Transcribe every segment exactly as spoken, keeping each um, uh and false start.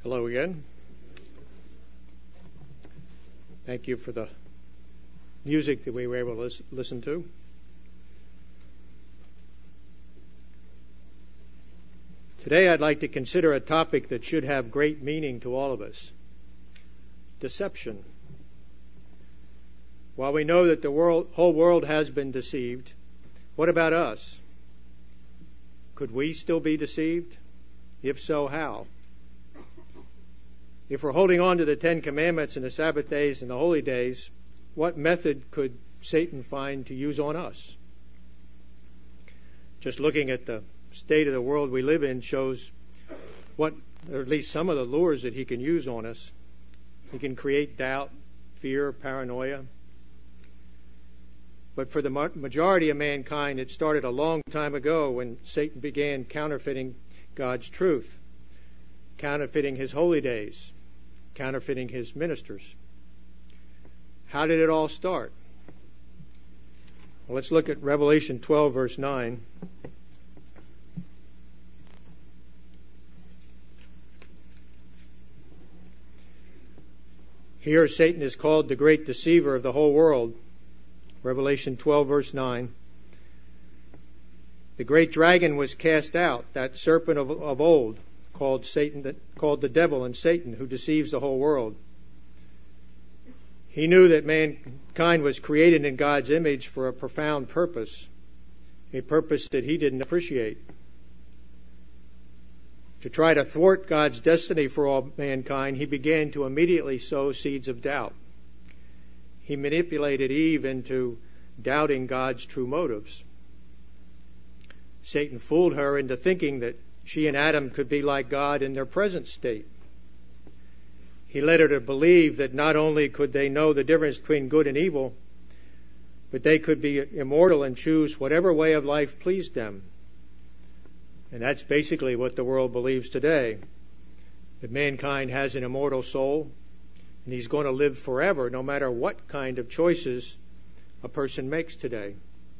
Hello again. Thank you for the music that we were able to listen to. Today I'd like to consider a topic that should have great meaning to all of us: deception. While we know that the world, whole world has been deceived, what about us? Could we still be deceived? If so, how? If we're holding on to the Ten Commandments and the Sabbath days and the holy days, what method could Satan find to use on us? Just looking at the state of the world we live in shows what, or at least some of the lures that he can use on us. He can create doubt, fear, paranoia. But for the majority of mankind, it started a long time ago when Satan began counterfeiting God's truth, counterfeiting his holy days, counterfeiting his ministers. How did it all start? Well, let's look at Revelation twelve, verse nine. Here Satan is called the great deceiver of the whole world. Revelation twelve, verse nine. The great dragon was cast out, that serpent of, of old, called Satan, that, called the devil and Satan, who deceives the whole world. He knew that mankind was created in God's image for a profound purpose, a purpose that he didn't appreciate. To try to thwart God's destiny for all mankind, he began to immediately sow seeds of doubt. He manipulated Eve into doubting God's true motives. Satan fooled her into thinking that she and Adam could be like God in their present state. He led her to believe that not only could they know the difference between good and evil, but they could be immortal and choose whatever way of life pleased them. And that's basically what the world believes today, that mankind has an immortal soul, and he's going to live forever no matter what kind of choices a person makes today.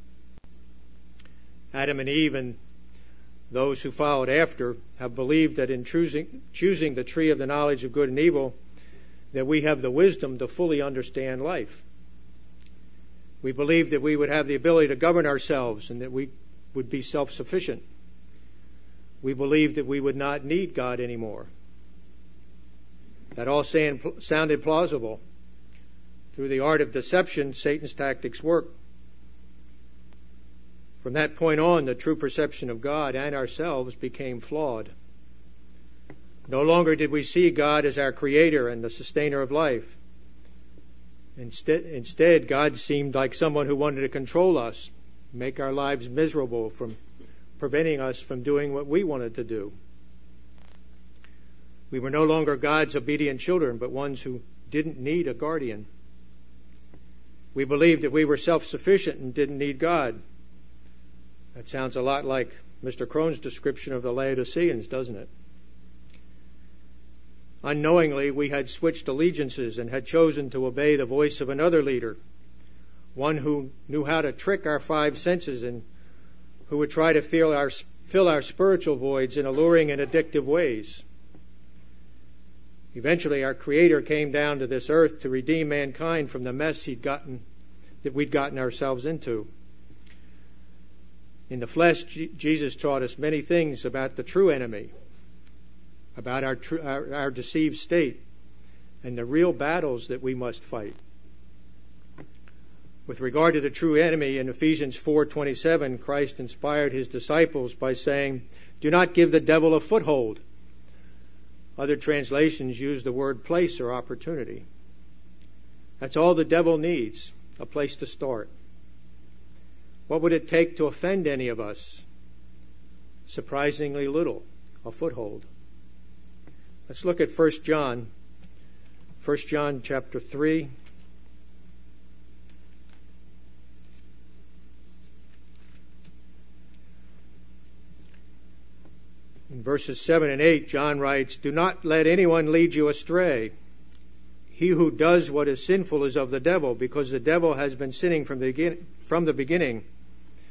Adam and Eve and those who followed after have believed that in choosing, choosing the tree of the knowledge of good and evil, that we have the wisdom to fully understand life. We believed that we would have the ability to govern ourselves and that we would be self-sufficient. We believed that we would not need God anymore. That all sounded plausible. Through the art of deception, Satan's tactics work. From that point on, the true perception of God and ourselves became flawed. No longer did we see God as our creator and the sustainer of life. Instead, instead, God seemed like someone who wanted to control us, make our lives miserable, from preventing us from doing what we wanted to do. We were no longer God's obedient children, but ones who didn't need a guardian. We believed that we were self-sufficient and didn't need God. That sounds a lot like Mister Crone's description of the Laodiceans, doesn't it? Unknowingly, we had switched allegiances and had chosen to obey the voice of another leader, one who knew how to trick our five senses and who would try to fill our, fill our spiritual voids in alluring and addictive ways. Eventually, our Creator came down to this earth to redeem mankind from the mess he'd gotten, that we'd gotten ourselves into. In the flesh, G- Jesus taught us many things about the true enemy, about our, tr- our, our deceived state, and the real battles that we must fight. With regard to the true enemy, in Ephesians four twenty-seven, Christ inspired his disciples by saying, "Do not give the devil a foothold." Other translations use the word place or opportunity. That's all the devil needs, a place to start. What would it take to offend any of us? Surprisingly little, a foothold. Let's look at First John. First John chapter three. In verses seven and eight, John writes, "Do not let anyone lead you astray. He who does what is sinful is of the devil, because the devil has been sinning from the begin- from the beginning.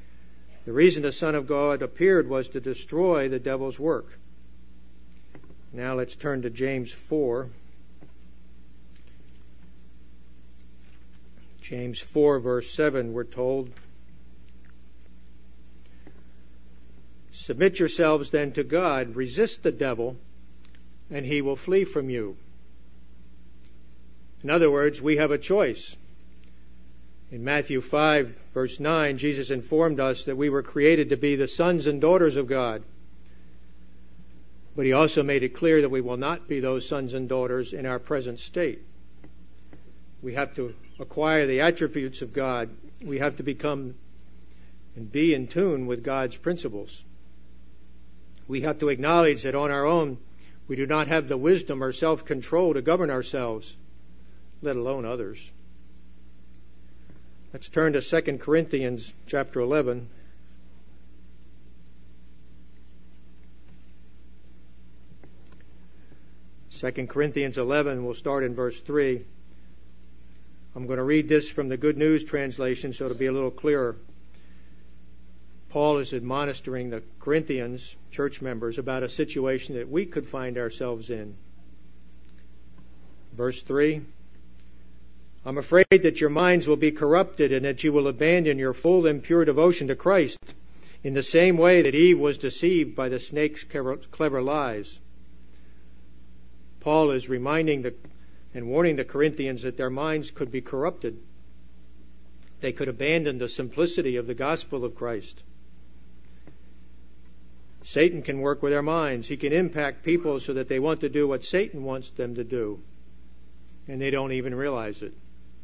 The reason the Son of God appeared was to destroy the devil's work. Now let's turn to James four. James four, verse seven, we're told, "Submit yourselves then to God, resist the devil, and he will flee from you." In other words, we have a choice. In Matthew five, verse nine, Jesus informed us that we were created to be the sons and daughters of God. But he also made it clear that we will not be those sons and daughters in our present state. We have to acquire the attributes of God. We have to become and be in tune with God's principles. We have to acknowledge that on our own, we do not have the wisdom or self-control to govern ourselves, let alone others. Let's turn to Second Corinthians chapter eleven. Second Corinthians eleven, we'll start in verse three. I'm going to read this from the Good News translation so it'll be a little clearer. Paul is admonishing the Corinthians, church members, about a situation that we could find ourselves in. Verse three, "I'm afraid that your minds will be corrupted and that you will abandon your full and pure devotion to Christ in the same way that Eve was deceived by the snake's clever lies." Paul is reminding the and warning the Corinthians that their minds could be corrupted. They could abandon the simplicity of the gospel of Christ. Satan can work with their minds. He can impact people so that they want to do what Satan wants them to do, and they don't even realize it.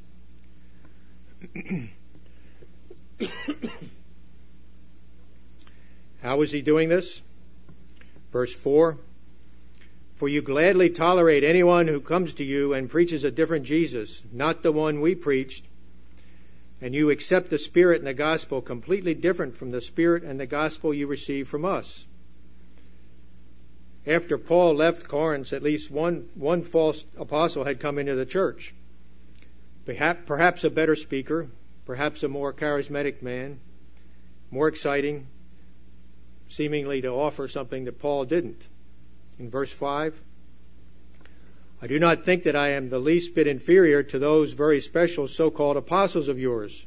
How is he doing this? Verse four, "For you gladly tolerate anyone who comes to you and preaches a different Jesus, not the one we preached, and you accept the Spirit and the gospel completely different from the Spirit and the gospel you received from us." After Paul left Corinth, at least one, one false apostle had come into the church. Perhaps a better speaker, perhaps a more charismatic man, more exciting, seemingly to offer something that Paul didn't. In verse five, "I do not think that I am the least bit inferior to those very special so-called apostles of yours."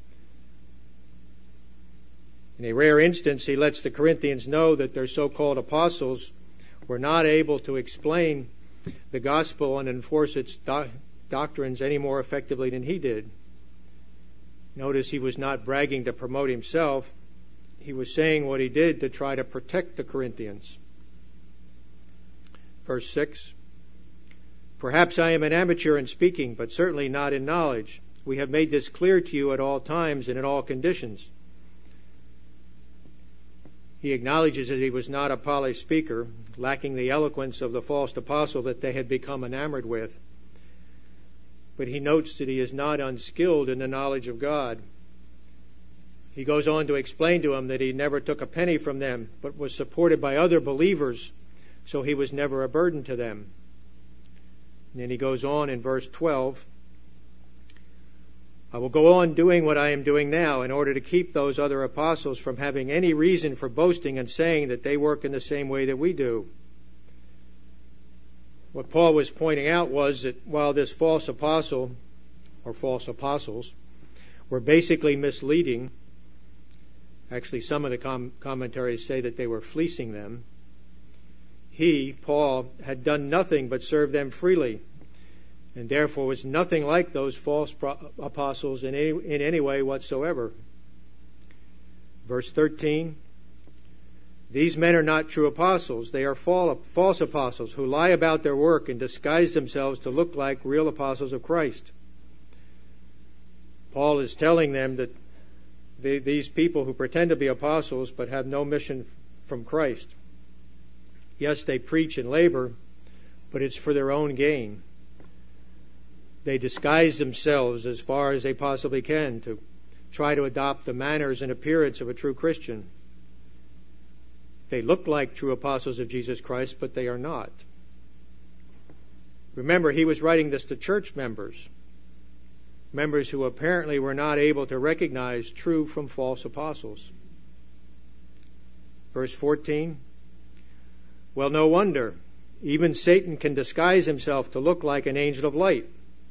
In a rare instance, he lets the Corinthians know that their so-called apostles were not able to explain the gospel and enforce its do- doctrines any more effectively than he did. Notice he was not bragging to promote himself. He was saying what he did to try to protect the Corinthians. Verse six, "Perhaps I am an amateur in speaking, but certainly not in knowledge. We have made this clear to you at all times and in all conditions." He acknowledges that he was not a polished speaker, lacking the eloquence of the false apostle that they had become enamored with. But he notes that he is not unskilled in the knowledge of God. He goes on to explain to him that he never took a penny from them, but was supported by other believers, so he was never a burden to them. And then he goes on in verse twelve, "I will go on doing what I am doing now in order to keep those other apostles from having any reason for boasting and saying that they work in the same way that we do." What Paul was pointing out was that while this false apostle, or false apostles, were basically misleading, actually some of the com- commentaries say that they were fleecing them, he, Paul, had done nothing but serve them freely, and therefore was nothing like those false pro- apostles in any, in any way whatsoever. Verse thirteen, "These men are not true apostles. They are false apostles who lie about their work and disguise themselves to look like real apostles of Christ." Paul is telling them that they, these people who pretend to be apostles but have no mission from Christ, yes, they preach and labor, but it's for their own gain. They disguise themselves as far as they possibly can to try to adopt the manners and appearance of a true Christian. They look like true apostles of Jesus Christ, but they are not. Remember, he was writing this to church members, members who apparently were not able to recognize true from false apostles. Verse fourteen, "Well, no wonder. Even Satan can disguise himself to look like an angel of light.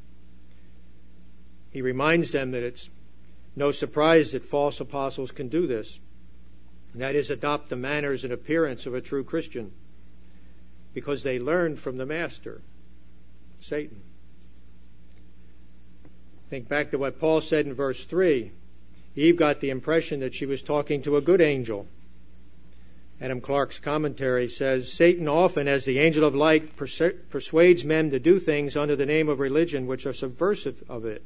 He reminds them that it's no surprise that false apostles can do this. And that is, adopt the manners and appearance of a true Christian, because they learned from the master, Satan. Think back to what Paul said in verse three. Eve got the impression that she was talking to a good angel. Adam Clarke's commentary says, Satan often, as the angel of light, persu- persuades men to do things under the name of religion which are subversive of it.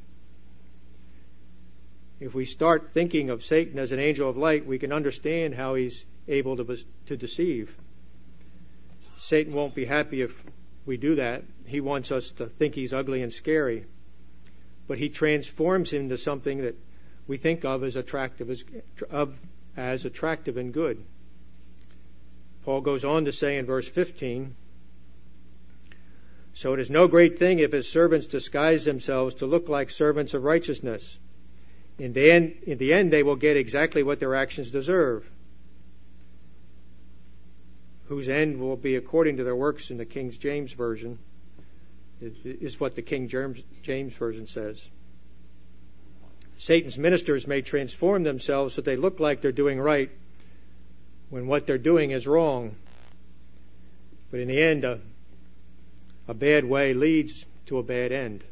If we start thinking of Satan as an angel of light, we can understand how he's able to, to deceive. Satan won't be happy if we do that. He wants us to think he's ugly and scary. But he transforms him into something that we think of as attractive as, of, as attractive and good. Paul goes on to say in verse fifteen, so it is no great thing if his servants disguise themselves to look like servants of righteousness. In the end, in the end they will get exactly what their actions deserve, whose end will be according to their works. In the King James Version is what the King James, James Version says. Satan's ministers may transform themselves so they look like they're doing right when what they're doing is wrong. But in the end, a, a bad way leads to a bad end.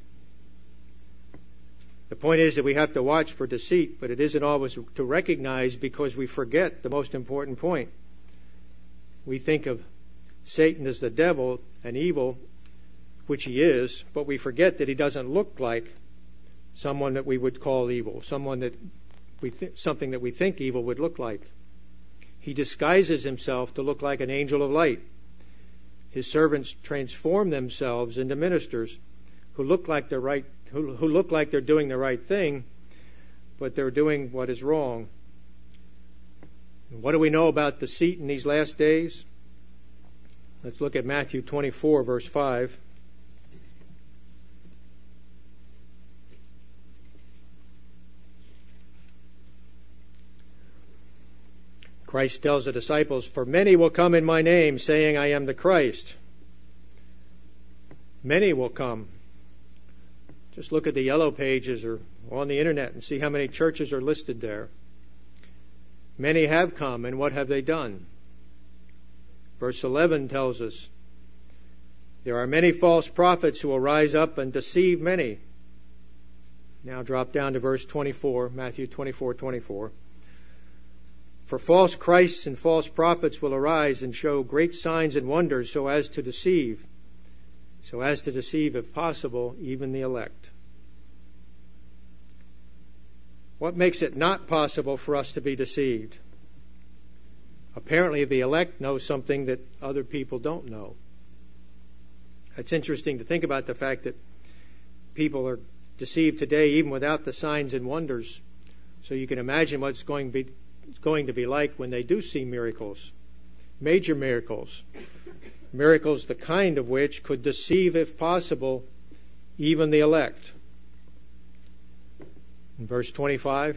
The point is that we have to watch for deceit, but it isn't always to recognize, because we forget the most important point. We think of Satan as the devil and evil, which he is, but we forget that he doesn't look like someone that we would call evil, someone that we th- something that we think evil would look like. He disguises himself to look like an angel of light. His servants transform themselves into ministers who look like they're right, who, who look like they're doing the right thing, but they're doing what is wrong. And what do we know about deceit in these last days? Let's look at Matthew twenty-four, verse five. Christ tells the disciples, for many will come in my name, saying, I am the Christ. Many will come. Just look at the yellow pages or on the internet and see how many churches are listed there. Many have come, and what have they done? Verse eleven tells us, there are many false prophets who will rise up and deceive many. Now drop down to verse twenty-four, Matthew twenty-four, twenty-four. For false Christs and false prophets will arise and show great signs and wonders so as to deceive, so as to deceive, if possible, even the elect. What makes it not possible for us to be deceived? Apparently the elect know something that other people don't know. It's interesting to think about the fact that people are deceived today even without the signs and wonders. So you can imagine what's going to be going to be like when they do see miracles, major miracles, miracles the kind of which could deceive, if possible, even the elect. In verse twenty-five,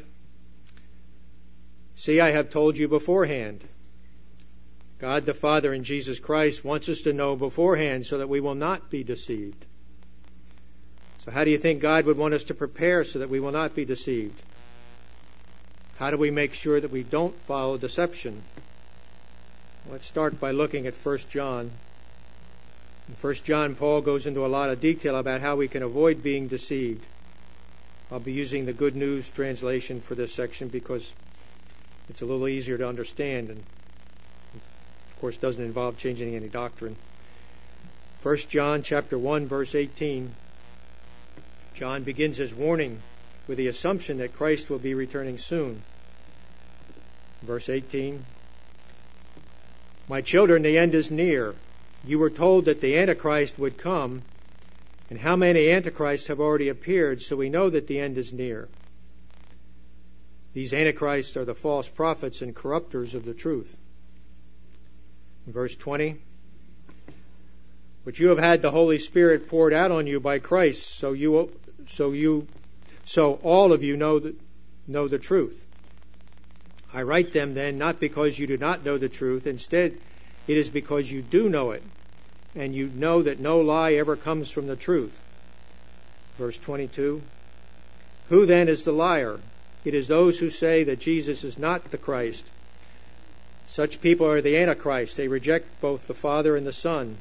see, I have told you beforehand. God the Father and Jesus Christ wants us to know beforehand so that we will not be deceived. So how do you think God would want us to prepare so that we will not be deceived? How do we make sure that we don't follow deception? Let's start by looking at First John. In First John, Paul goes into a lot of detail about how we can avoid being deceived. I'll be using the Good News translation for this section because it's a little easier to understand and, of course, doesn't involve changing any doctrine. First John chapter one, verse eighteen. John begins his warning with the assumption that Christ will be returning soon. Verse eighteen, my children, the end is near. You were told that the Antichrist would come, and how many Antichrists have already appeared, so we know that the end is near. These Antichrists are the false prophets and corrupters of the truth. Verse twenty, but you have had the Holy Spirit poured out on you by Christ, so you so you So all of you know the, know the truth. I write them then not because you do not know the truth. Instead, it is because you do know it, and you know that no lie ever comes from the truth. Verse twenty-two, who then is the liar? It is those who say that Jesus is not the Christ. Such people are the Antichrist. They reject both the Father and the Son.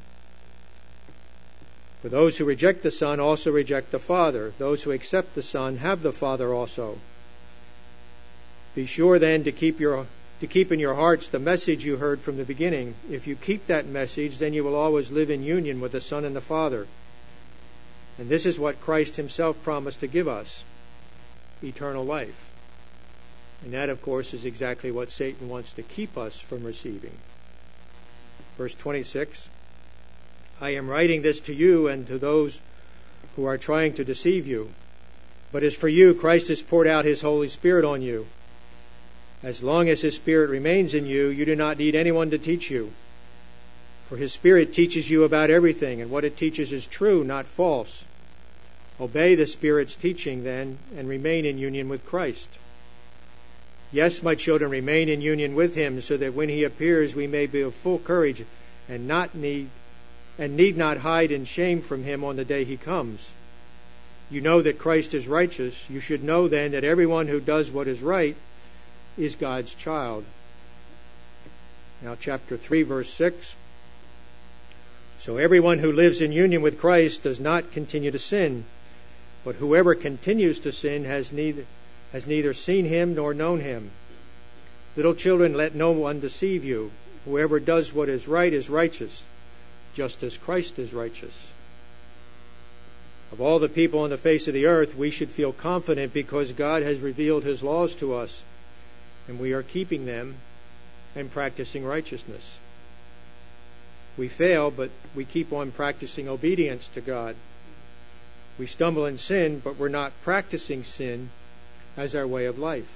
For those who reject the Son also reject the Father. Those who accept the Son have the Father also. Be sure then to keep your to keep in your hearts the message you heard from the beginning. If you keep that message, then you will always live in union with the Son and the Father. And this is what Christ himself promised to give us, eternal life. And that, of course, is exactly what Satan wants to keep us from receiving. Verse twenty-six, I am writing this to you and to those who are trying to deceive you. But as for you, Christ has poured out his Holy Spirit on you. As long as his Spirit remains in you, you do not need anyone to teach you. For his Spirit teaches you about everything, and what it teaches is true, not false. Obey the Spirit's teaching, then, and remain in union with Christ. Yes, my children, remain in union with him, so that when he appears we may be of full courage and not need and need not hide in shame from him on the day he comes. You know that Christ is righteous. You should know then that everyone who does what is right is God's child. Now chapter three, verse six. So everyone who lives in union with Christ does not continue to sin, but whoever continues to sin has neither has neither seen him nor known him. Little children, let no one deceive you. Whoever does what is right is righteous, just as Christ is righteous. Of all the people on the face of the earth, we should feel confident because God has revealed his laws to us, and we are keeping them and practicing righteousness. We fail, but we keep on practicing obedience to God. We stumble in sin, but we're not practicing sin as our way of life.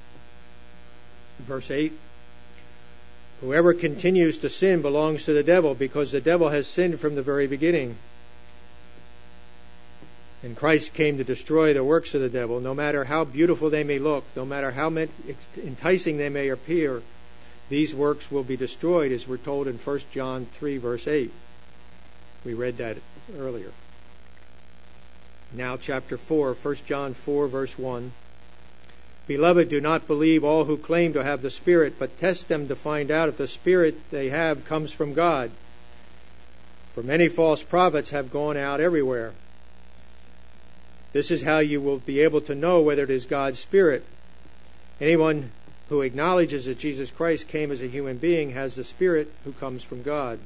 Verse eight, whoever continues to sin belongs to the devil, because the devil has sinned from the very beginning. And Christ came to destroy the works of the devil. No matter how beautiful they may look, no matter how enticing they may appear, these works will be destroyed, as we're told in First John three, verse eight. We read that earlier. Now chapter four, First John four, verse one. Beloved, do not believe all who claim to have the Spirit, but test them to find out if the Spirit they have comes from God. For many false prophets have gone out everywhere. This is how you will be able to know whether it is God's Spirit. Anyone who acknowledges that Jesus Christ came as a human being has the Spirit who comes from God.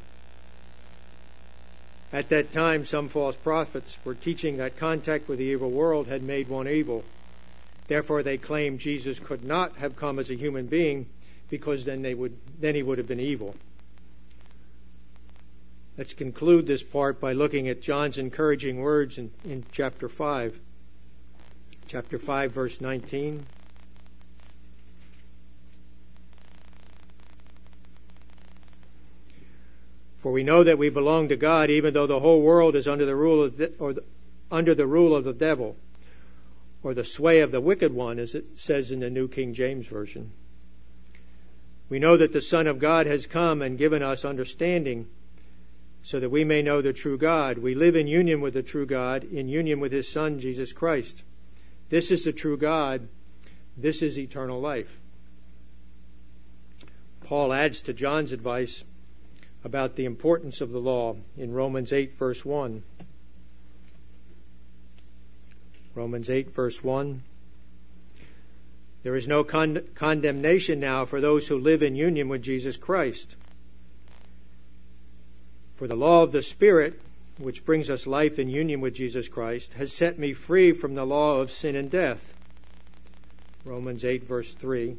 At that time, some false prophets were teaching that contact with the evil world had made one evil. Therefore, they claimed Jesus could not have come as a human being, because then they would then he would have been evil. Let's conclude this part by looking at John's encouraging words in, in chapter five. Chapter five, verse nineteen. For we know that we belong to God, even though the whole world is under the rule of the, or the, under the rule of the devil, or the sway of the wicked one, as it says in the New King James Version. We know that the Son of God has come and given us understanding, so that we may know the true God. We live in union with the true God, in union with his Son, Jesus Christ. This is the true God. This is eternal life. Paul adds to John's advice about the importance of the law in Romans eight, verse one. Romans eight, verse one. There is no con- condemnation now for those who live in union with Jesus Christ. For the law of the Spirit, which brings us life in union with Jesus Christ, has set me free from the law of sin and death. Romans eight, verse three.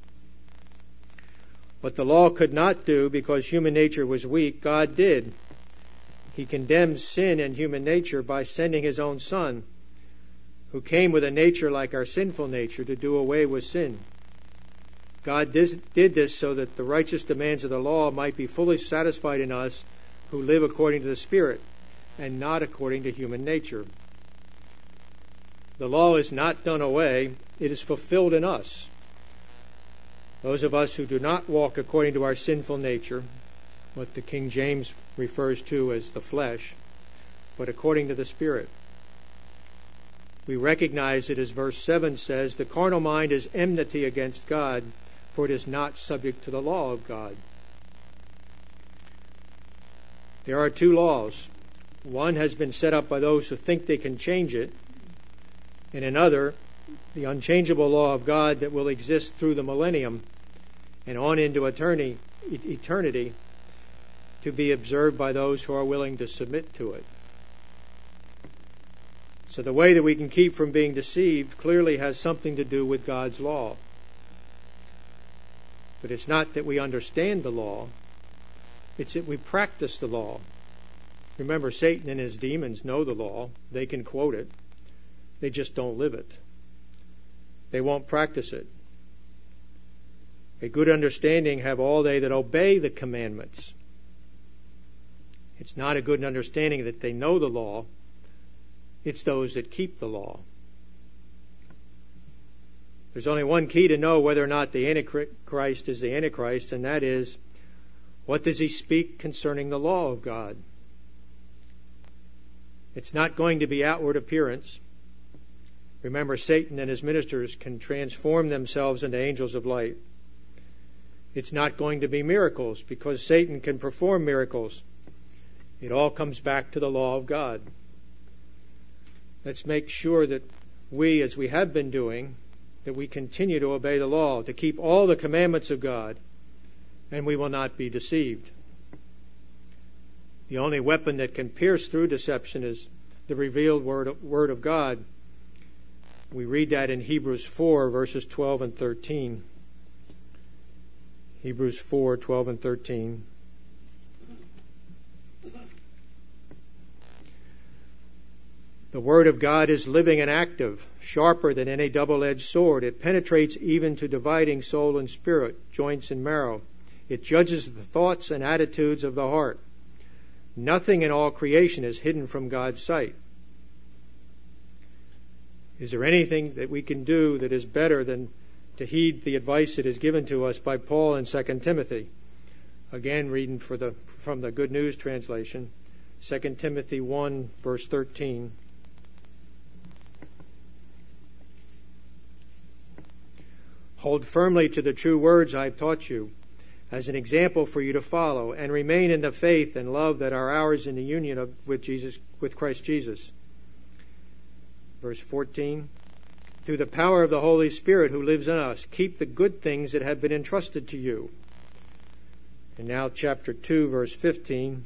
What the law could not do because human nature was weak, God did. He condemned sin and human nature by sending his own Son, who came with a nature like our sinful nature to do away with sin. God did this so that the righteous demands of the law might be fully satisfied in us who live according to the Spirit and not according to human nature. The law is not done away, it is fulfilled in us. Those of us who do not walk according to our sinful nature, what the King James refers to as the flesh, but according to the Spirit. We recognize it as verse seven says, the carnal mind is enmity against God, for it is not subject to the law of God. There are two laws. One has been set up by those who think they can change it, and another, the unchangeable law of God that will exist through the millennium and on into eternity, eternity to be observed by those who are willing to submit to it. So the way that we can keep from being deceived clearly has something to do with God's law. But it's not that we understand the law, it's that we practice the law. Remember, Satan and his demons know the law. They can quote it. They just don't live it. They won't practice it. A good understanding have all they that obey the commandments. It's not a good understanding that they know the law. It's those that keep the law. There's only one key to know whether or not the Antichrist is the Antichrist, and that is, what does he speak concerning the law of God? It's not going to be outward appearance. Remember, Satan and his ministers can transform themselves into angels of light. It's not going to be miracles, because Satan can perform miracles. It all comes back to the law of God. Let's make sure that we, as we have been doing, that we continue to obey the law, to keep all the commandments of God, and we will not be deceived. The only weapon that can pierce through deception is the revealed word of, word of God. We read that in Hebrews four, verses twelve and thirteen. Hebrews four, twelve and thirteen. The Word of God is living and active, sharper than any double-edged sword. It penetrates even to dividing soul and spirit, joints and marrow. It judges the thoughts and attitudes of the heart. Nothing in all creation is hidden from God's sight. Is there anything that we can do that is better than to heed the advice that is given to us by Paul in Second Timothy? Again, reading for the, from the Good News translation, Second Timothy one, verse thirteen. Hold firmly to the true words I have taught you, as an example for you to follow, and remain in the faith and love that are ours in the union of, with Jesus, with Christ Jesus. Verse fourteen. Through the power of the Holy Spirit who lives in us, keep the good things that have been entrusted to you. And now chapter two, verse fifteen.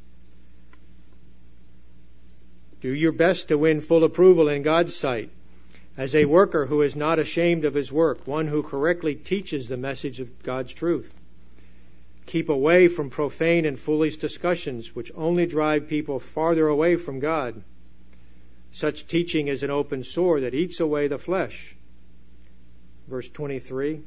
Do your best to win full approval in God's sight, as a worker who is not ashamed of his work, one who correctly teaches the message of God's truth. Keep away from profane and foolish discussions, which only drive people farther away from God. Such teaching is an open sore that eats away the flesh. Verse twenty-three.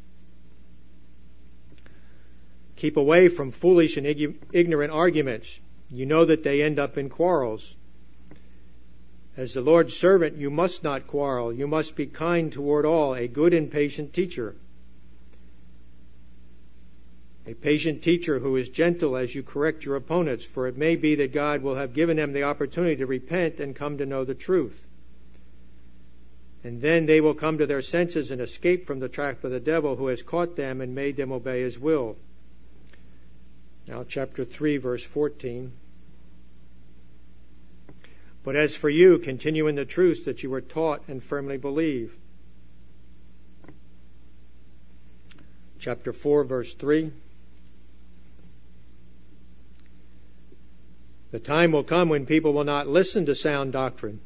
Keep away from foolish and ignorant arguments. You know that they end up in quarrels. As the Lord's servant, you must not quarrel. You must be kind toward all, a good and patient teacher. A patient teacher who is gentle as you correct your opponents, for it may be that God will have given them the opportunity to repent and come to know the truth. And then they will come to their senses and escape from the trap of the devil who has caught them and made them obey his will. Now chapter three, verse fourteen. But as for you, continue in the truth that you were taught and firmly believe. Chapter four, verse three. The time will come when people will not listen to sound doctrine,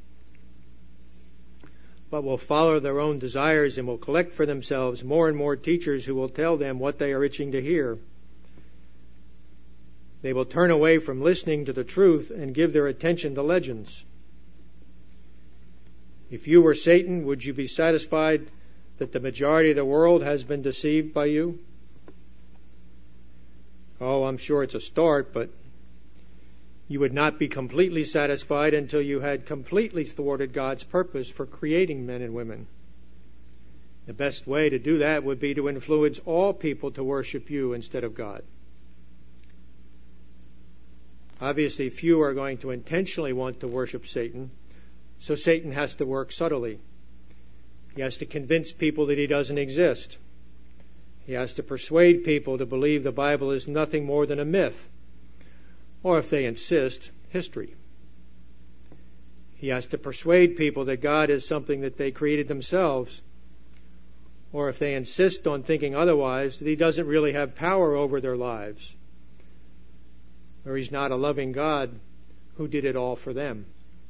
but will follow their own desires and will collect for themselves more and more teachers who will tell them what they are itching to hear. They will turn away from listening to the truth and give their attention to legends. If you were Satan, would you be satisfied that the majority of the world has been deceived by you? Oh, I'm sure it's a start, but you would not be completely satisfied until you had completely thwarted God's purpose for creating men and women. The best way to do that would be to influence all people to worship you instead of God. Obviously, few are going to intentionally want to worship Satan, so Satan has to work subtly. He has to convince people that he doesn't exist. He has to persuade people to believe the Bible is nothing more than a myth, or if they insist, history. He has to persuade people that God is something that they created themselves, or if they insist on thinking otherwise, that he doesn't really have power over their lives, or he's not a loving God who did it all for them.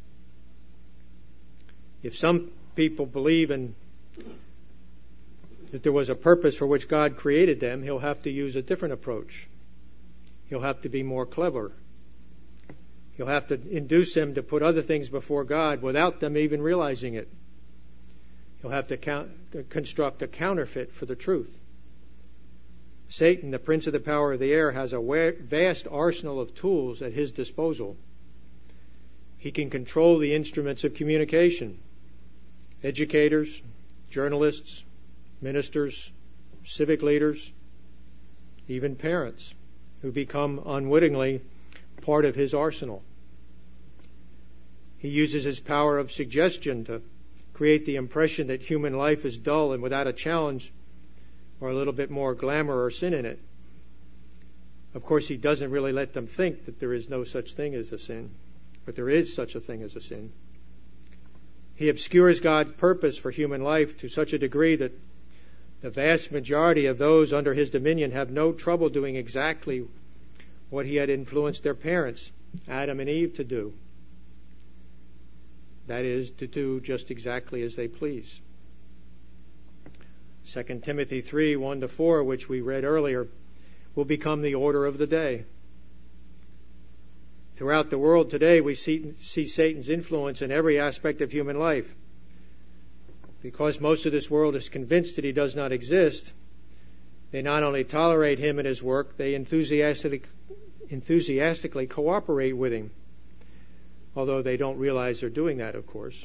If some people believe in that there was a purpose for which God created them, he'll have to use a different approach. He'll have to be more clever. He'll have to induce them to put other things before God without them even realizing it. He'll have to count, construct a counterfeit for the truth. Satan, the prince of the power of the air, has a vast arsenal of tools at his disposal. He can control the instruments of communication. Educators, journalists, ministers, civic leaders, even parents who become unwittingly part of his arsenal. He uses his power of suggestion to create the impression that human life is dull and without a challenge or a little bit more glamour or sin in it. Of course, he doesn't really let them think that there is no such thing as a sin, but there is such a thing as a sin. He obscures God's purpose for human life to such a degree that the vast majority of those under his dominion have no trouble doing exactly what he had influenced their parents, Adam and Eve, to do. That is, to do just exactly as they please. Second Timothy three, one to four, which we read earlier, will become the order of the day. Throughout the world today, we see, see Satan's influence in every aspect of human life. Because most of this world is convinced that he does not exist, they not only tolerate him and his work, they enthusiastically, enthusiastically cooperate with him, although they don't realize they're doing that, of course.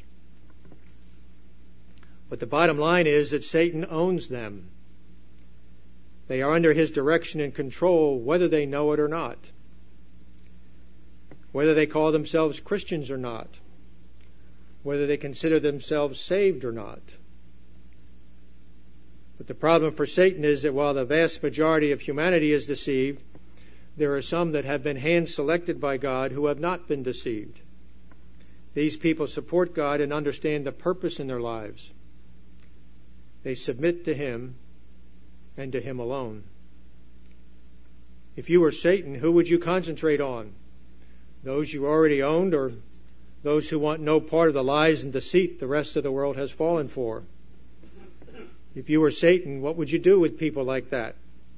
But the bottom line is that Satan owns them. They are under his direction and control, whether they know it or not, whether they call themselves Christians or not, whether they consider themselves saved or not. But the problem for Satan is that while the vast majority of humanity is deceived, there are some that have been hand-selected by God who have not been deceived. These people support God and understand the purpose in their lives. They submit to him and to him alone. If you were Satan, who would you concentrate on? Those you already owned, or those who want no part of the lies and deceit the rest of the world has fallen for? If you were Satan, what would you do with people like that?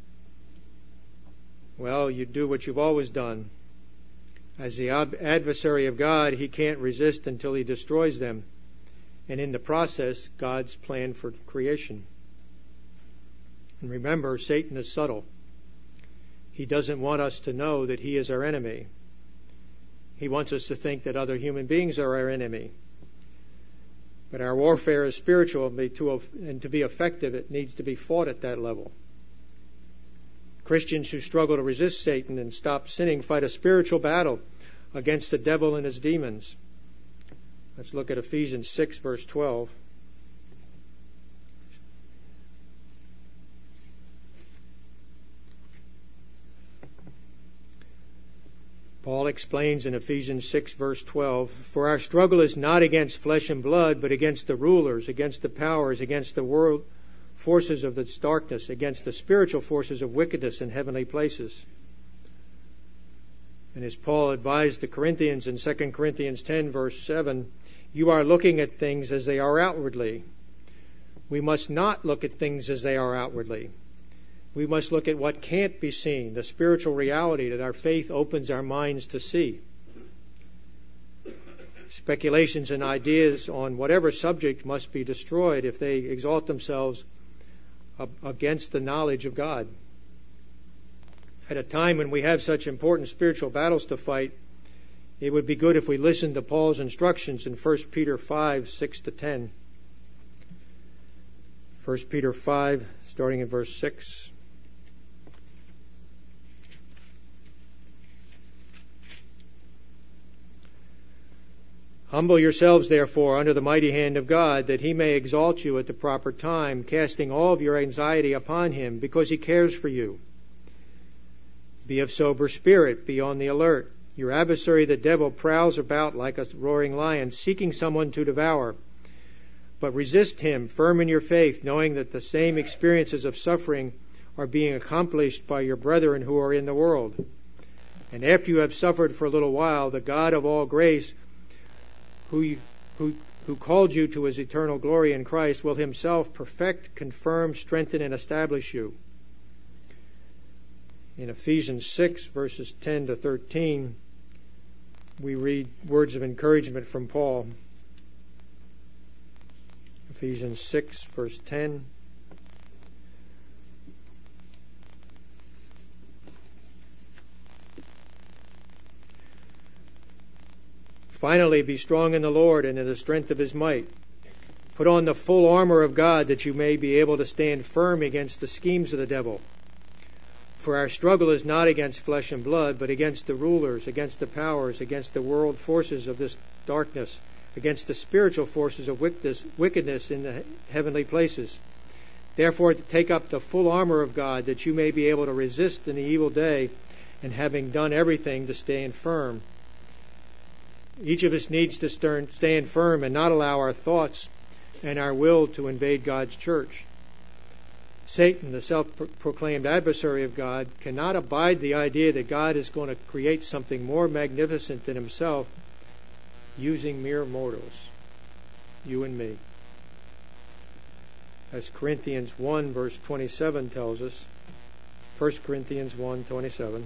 Well, you'd do what you've always done. As the adversary of God, he can't resist until he destroys them. And in the process, God's plan for creation. And remember, Satan is subtle. He doesn't want us to know that he is our enemy. He wants us to think that other human beings are our enemy. But our warfare is spiritual, and to be effective, it needs to be fought at that level. Christians who struggle to resist Satan and stop sinning fight a spiritual battle against the devil and his demons. Let's look at Ephesians six, verse twelve. Paul explains in Ephesians six, verse twelve, "For our struggle is not against flesh and blood, but against the rulers, against the powers, against the world forces of this darkness, against the spiritual forces of wickedness in heavenly places." And as Paul advised the Corinthians in Second Corinthians ten, verse seven, "You are looking at things as they are outwardly. We must not look at things as they are outwardly. We must look at what can't be seen, the spiritual reality that our faith opens our minds to see." Speculations and ideas on whatever subject must be destroyed if they exalt themselves against the knowledge of God. At a time when we have such important spiritual battles to fight, it would be good if we listened to Paul's instructions in First Peter five, six to ten. First Peter five, starting in verse six. Humble yourselves, therefore, under the mighty hand of God, that he may exalt you at the proper time, casting all of your anxiety upon him, because he cares for you. Be of sober spirit, be on the alert. Your adversary, the devil, prowls about like a roaring lion, seeking someone to devour. But resist him, firm in your faith, knowing that the same experiences of suffering are being accomplished by your brethren who are in the world. And after you have suffered for a little while, the God of all grace, who, who, who called you to his eternal glory in Christ, will himself perfect, confirm, strengthen, and establish you. In Ephesians six, verses ten to thirteen, we read words of encouragement from Paul. Ephesians six, verse ten. Finally, be strong in the Lord and in the strength of his might. Put on the full armor of God, that you may be able to stand firm against the schemes of the devil. For our struggle is not against flesh and blood, but against the rulers, against the powers, against the world forces of this darkness, against the spiritual forces of wickedness in the heavenly places. Therefore, take up the full armor of God, that you may be able to resist in the evil day, and having done everything, to stand firm. Each of us needs to stand firm and not allow our thoughts and our will to invade God's church. Satan, the self-proclaimed adversary of God, cannot abide the idea that God is going to create something more magnificent than himself using mere mortals, you and me. As Corinthians one, verse twenty-seven tells us, First Corinthians one, twenty-seven,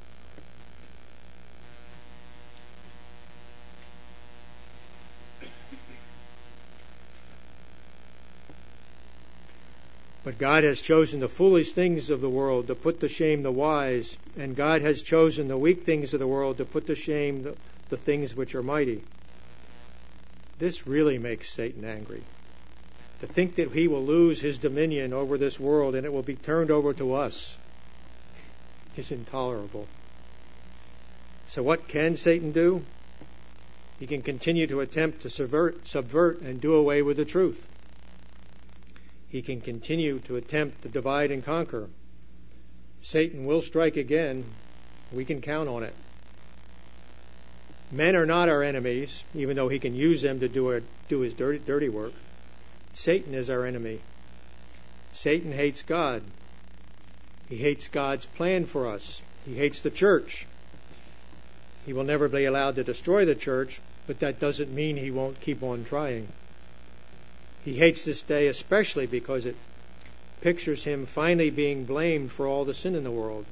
but God has chosen the foolish things of the world to put to shame the wise, and God has chosen the weak things of the world to put to shame the, the things which are mighty. This really makes Satan angry. To think that he will lose his dominion over this world and it will be turned over to us is intolerable. So what can Satan do? He can continue to attempt to subvert, subvert and do away with the truth. He can continue to attempt to divide and conquer. Satan will strike again. We can count on it. Men are not our enemies, even though he can use them to do, a, do his dirty, dirty work. Satan is our enemy. Satan hates God. He hates God's plan for us. He hates the church. He will never be allowed to destroy the church, but that doesn't mean he won't keep on trying. He hates this day especially because it pictures him finally being blamed for all the sin in the world.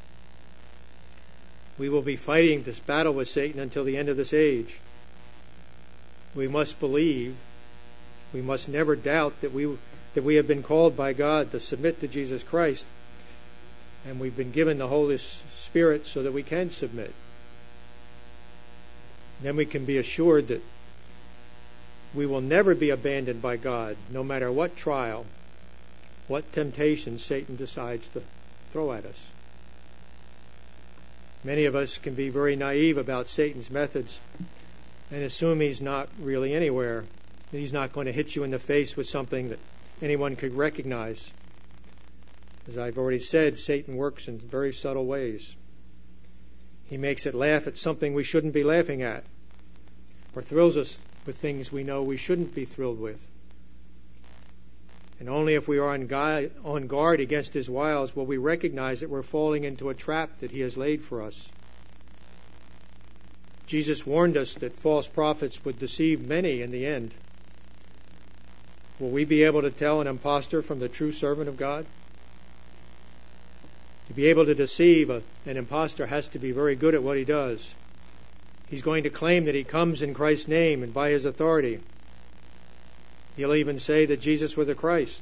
We will be fighting this battle with Satan until the end of this age. We must believe, we must never doubt that we that we have been called by God to submit to Jesus Christ, and we've been given the Holy Spirit so that we can submit. Then we can be assured that we will never be abandoned by God, no matter what trial, what temptation Satan decides to throw at us. Many of us can be very naive about Satan's methods and assume he's not really anywhere, that he's not going to hit you in the face with something that anyone could recognize. As I've already said, Satan works in very subtle ways. He makes it laugh at something we shouldn't be laughing at, or thrills us with things we know we shouldn't be thrilled with. And only if we are on guard against his wiles will we recognize that we're falling into a trap that he has laid for us. Jesus warned us that false prophets would deceive many in the end. Will we be able to tell an impostor from the true servant of God? To be able to deceive a, an impostor has to be very good at what he does. He's going to claim that he comes in Christ's name and by his authority. He'll even say that Jesus was the Christ.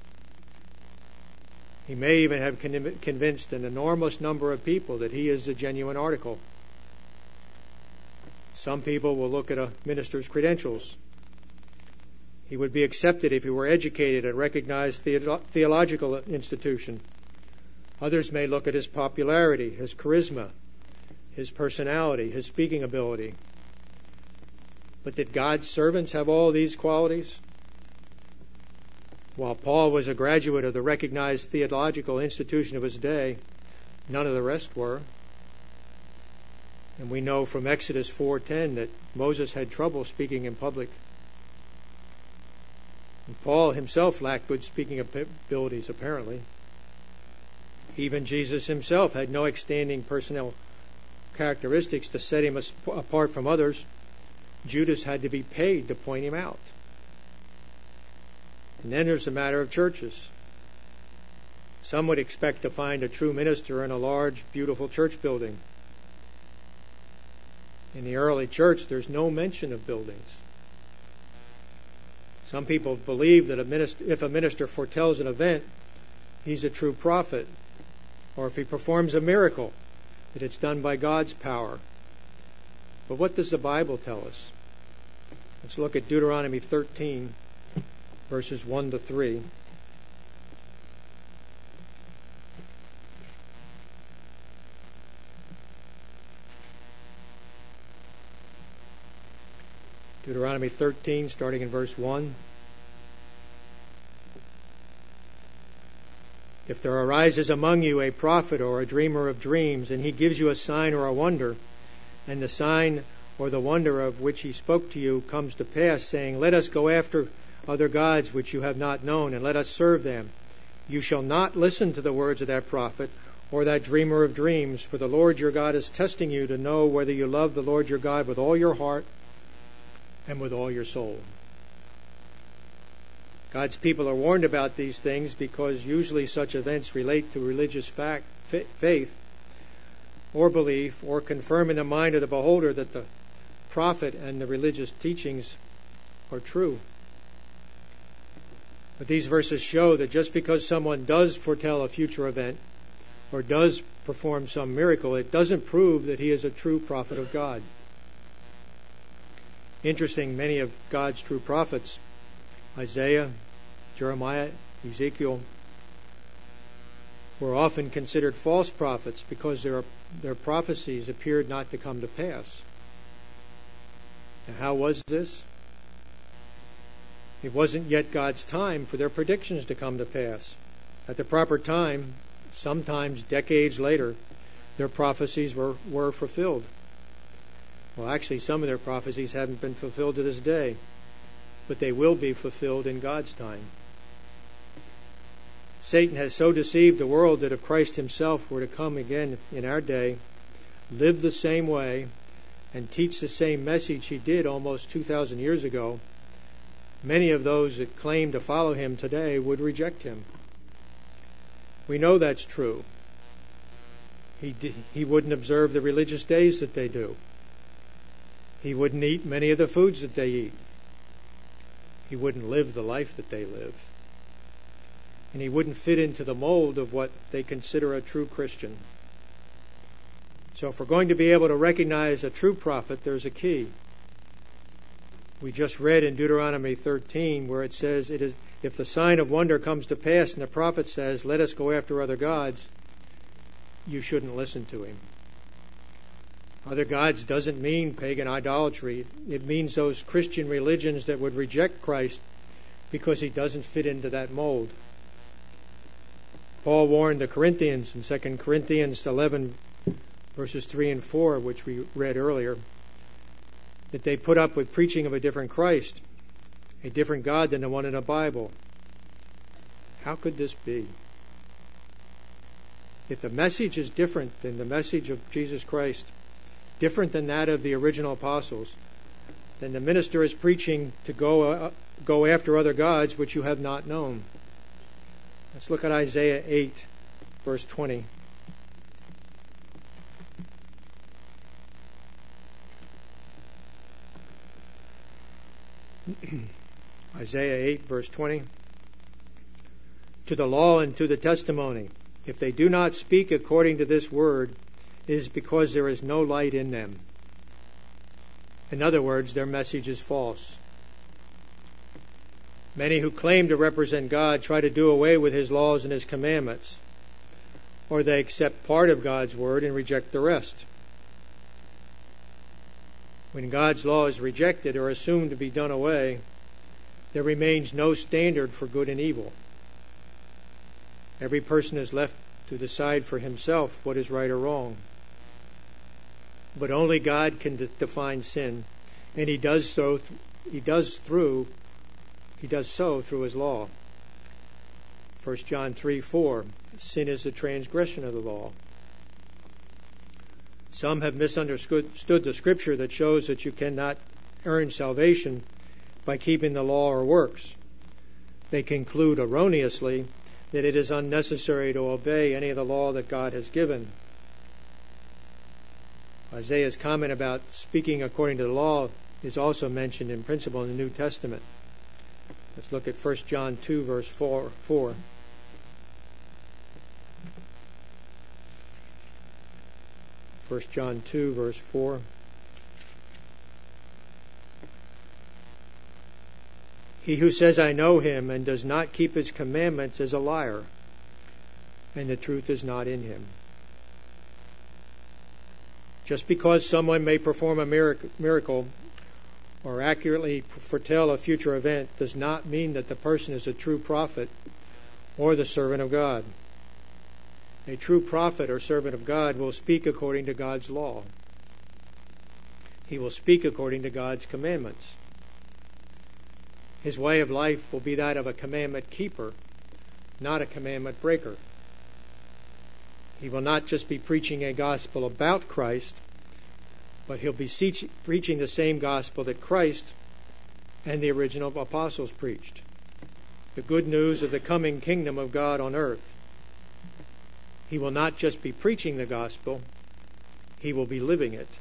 He may even have convinced an enormous number of people that he is the genuine article. Some people will look at a minister's credentials. He would be accepted if he were educated at a recognized theological institution. Others may look at his popularity, his charisma, his personality, his speaking ability. But did God's servants have all these qualities? While Paul was a graduate of the recognized theological institution of his day, none of the rest were. And we know from Exodus four ten that Moses had trouble speaking in public. And Paul himself lacked good speaking abilities, apparently. Even Jesus himself had no outstanding personal characteristics to set him apart from others. Judas had to be paid to point him out. And then there's the matter of churches. Some would expect to find a true minister in a large, beautiful church building. In the early church, there's no mention of buildings. Some people believe that a minister, if a minister foretells an event, he's a true prophet. Or if he performs a miracle, that it's done by God's power. But what does the Bible tell us? Let's look at Deuteronomy thirteen, verses one to three. Deuteronomy thirteen, starting in verse one. If there arises among you a prophet or a dreamer of dreams, and he gives you a sign or a wonder, and the sign or the wonder of which he spoke to you comes to pass, saying, let us go after other gods which you have not known, and let us serve them, you shall not listen to the words of that prophet or that dreamer of dreams, for the Lord your God is testing you to know whether you love the Lord your God with all your heart and with all your soul. God's people are warned about these things because usually such events relate to religious fact, faith or belief, or confirm in the mind of the beholder that the prophet and the religious teachings are true. But these verses show that just because someone does foretell a future event or does perform some miracle, it doesn't prove that he is a true prophet of God. Interesting, many of God's true prophets, Isaiah, Jeremiah, Ezekiel, were often considered false prophets because their, their prophecies appeared not to come to pass. Now, how was this? It wasn't yet God's time for their predictions to come to pass. At the proper time, sometimes decades later, their prophecies were, were fulfilled. Well, actually, some of their prophecies haven't been fulfilled to this day, but they will be fulfilled in God's time. Satan has so deceived the world that if Christ himself were to come again in our day, live the same way, and teach the same message he did almost two thousand years ago, many of those that claim to follow him today would reject him. We know that's true. He, d- he wouldn't observe the religious days that they do. He wouldn't eat many of the foods that they eat. He wouldn't live the life that they live. And he wouldn't fit into the mold of what they consider a true Christian. So if we're going to be able to recognize a true prophet, there's a key. We just read in Deuteronomy thirteen where it says, "It is if the sign of wonder comes to pass and the prophet says, let us go after other gods, you shouldn't listen to him." Other gods doesn't mean pagan idolatry. It means those Christian religions that would reject Christ because he doesn't fit into that mold. Paul warned the Corinthians in Second Corinthians eleven, verses three and four, which we read earlier, that they put up with preaching of a different Christ, a different God than the one in the Bible. How could this be? If the message is different than the message of Jesus Christ, different than that of the original apostles, then the minister is preaching to go uh, go after other gods which you have not known. Let's look at Isaiah eight, verse twenty. Isaiah eight, verse twenty. To the law and to the testimony, if they do not speak according to this word, it is because there is no light in them. In other words, their message is false. Many who claim to represent God try to do away with his laws and his commandments, or they accept part of God's word and reject the rest. When God's law is rejected or assumed to be done away, there remains no standard for good and evil. Every person is left to decide for himself what is right or wrong. But only God can de- define sin, and He does so. Th- he does through. He does so through His law. First John three four. Sin is the transgression of the law. Some have misunderstood the scripture that shows that you cannot earn salvation by keeping the law or works. They conclude erroneously that it is unnecessary to obey any of the law that God has given. Isaiah's comment about speaking according to the law is also mentioned in principle in the New Testament. Let's look at First John two, verse four. First John two, verse four. He who says, I know him, and does not keep his commandments is a liar, and the truth is not in him. Just because someone may perform a miracle or accurately foretell a future event does not mean that the person is a true prophet or the servant of God. A true prophet or servant of God will speak according to God's law. He will speak according to God's commandments. His way of life will be that of a commandment keeper, not a commandment breaker. He will not just be preaching a gospel about Christ, but he'll be preaching the same gospel that Christ and the original apostles preached. The good news of the coming kingdom of God on earth. He will not just be preaching the gospel, he will be living it.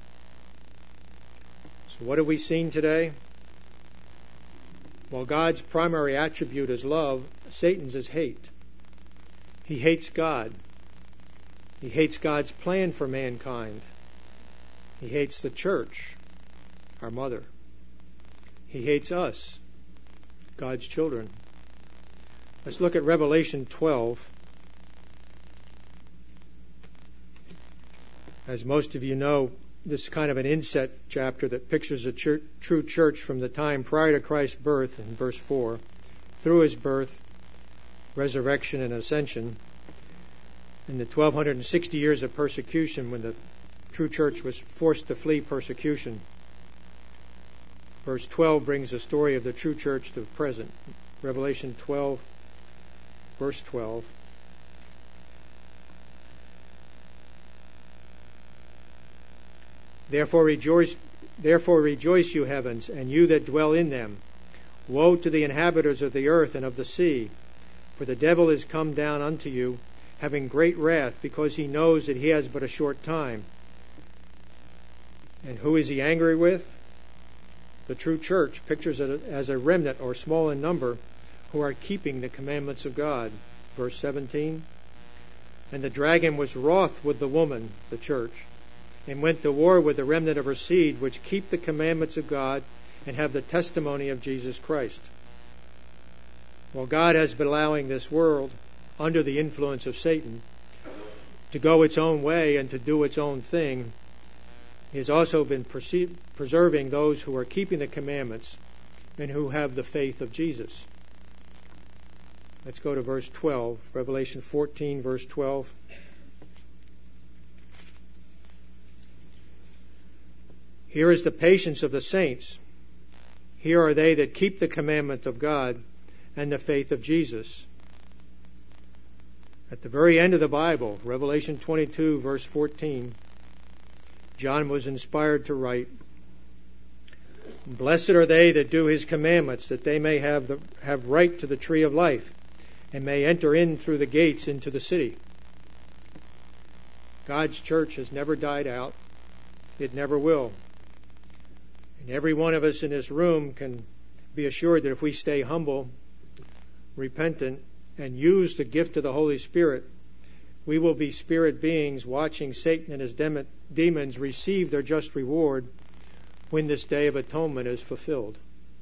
So what have we seen today? While God's primary attribute is love, Satan's is hate. He hates God. He hates God's plan for mankind. He hates the church, our mother. He hates us, God's children. Let's look at Revelation twelve. As most of you know, this is kind of an inset chapter that pictures a church, true church from the time prior to Christ's birth in verse four, through his birth, resurrection, and ascension, in the twelve sixty years of persecution when the true church was forced to flee persecution. Verse twelve brings the story of the true church to the present. Revelation twelve, verse twelve. Therefore rejoice, therefore rejoice, you heavens, and you that dwell in them. Woe to the inhabitants of the earth and of the sea, for the devil is come down unto you, having great wrath, because he knows that he has but a short time. And who is he angry with? The true church pictures it as a remnant or small in number who are keeping the commandments of God. Verse seventeen. And the dragon was wroth with the woman, the church, and went to war with the remnant of her seed, which keep the commandments of God and have the testimony of Jesus Christ. While God has been allowing this world, under the influence of Satan, to go its own way and to do its own thing, He has also been perce- preserving those who are keeping the commandments and who have the faith of Jesus. Let's go to verse twelve, Revelation fourteen, verse twelve. Here is the patience of the saints. Here are they that keep the commandment of God and the faith of Jesus. At the very end of the Bible, Revelation twenty-two, verse fourteen, John was inspired to write, Blessed are they that do his commandments, that they may have the, have right to the tree of life, and may enter in through the gates into the city. God's church has never died out. It never will. And every one of us in this room can be assured that if we stay humble, repentant, and use the gift of the Holy Spirit, we will be spirit beings watching Satan and his dem- demons receive their just reward when this day of atonement is fulfilled.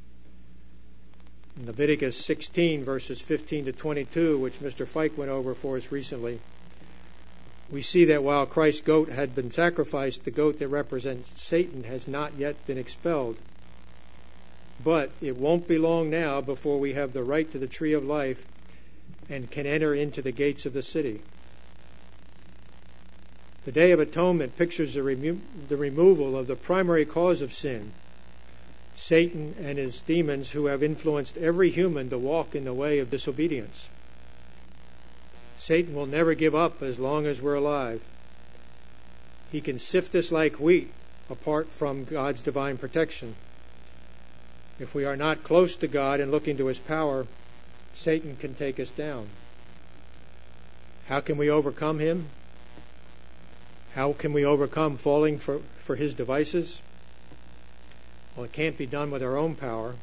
In Leviticus sixteen, verses fifteen to twenty-two, which Mister Fike went over for us recently, we see that while Christ's goat had been sacrificed, the goat that represents Satan has not yet been expelled. But it won't be long now before we have the right to the tree of life and can enter into the gates of the city. The Day of Atonement pictures the, remo- the removal of the primary cause of sin, Satan and his demons who have influenced every human to walk in the way of disobedience. Satan will never give up as long as we're alive. He can sift us like wheat apart from God's divine protection. If we are not close to God and looking to his power, Satan can take us down. How can we overcome him? How can we overcome falling for, for his devices? Well, it can't be done with our own power.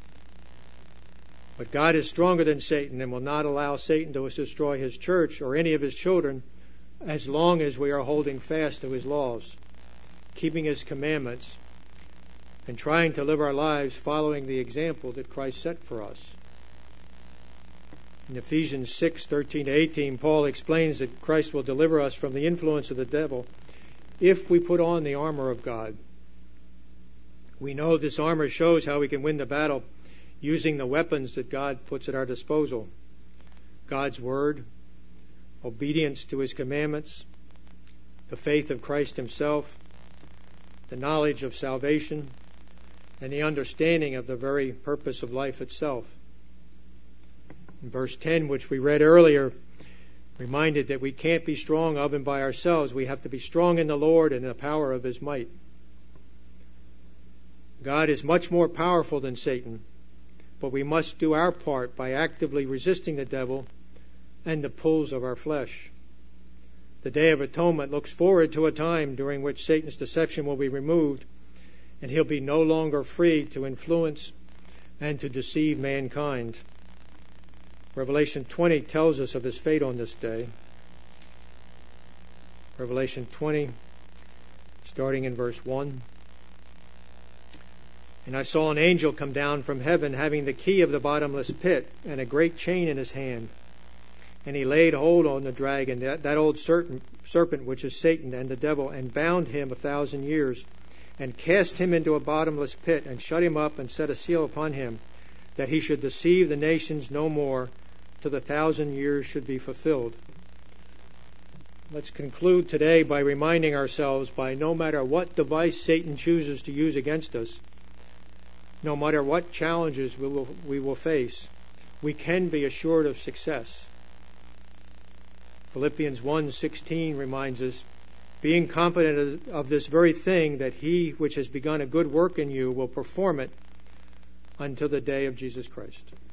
But God is stronger than Satan and will not allow Satan to destroy his church or any of his children as long as we are holding fast to his laws, keeping his commandments, and trying to live our lives following the example that Christ set for us. In Ephesians six, thirteen to eighteen, Paul explains that Christ will deliver us from the influence of the devil if we put on the armor of God. We know this armor shows how we can win the battle using the weapons that God puts at our disposal. God's Word, obedience to his commandments, the faith of Christ himself, the knowledge of salvation, and the understanding of the very purpose of life itself. In verse ten, which we read earlier, reminded that we can't be strong of and by ourselves. We have to be strong in the Lord and the power of his might. God is much more powerful than Satan, but we must do our part by actively resisting the devil and the pulls of our flesh. The Day of Atonement looks forward to a time during which Satan's deception will be removed and he'll be no longer free to influence and to deceive mankind. Revelation twenty tells us of his fate on this day. Revelation twenty, starting in verse one. And I saw an angel come down from heaven, having the key of the bottomless pit and a great chain in his hand. And he laid hold on the dragon, that, that old serpent, serpent which is Satan and the devil, and bound him a thousand years, and cast him into a bottomless pit, and shut him up, and set a seal upon him, that he should deceive the nations no more, till the thousand years should be fulfilled. Let's conclude today by reminding ourselves, by no matter what device Satan chooses to use against us, no matter what challenges we will, we will face, we can be assured of success. Philippians one sixteen reminds us, being confident of this very thing, that he which has begun a good work in you will perform it until the day of Jesus Christ.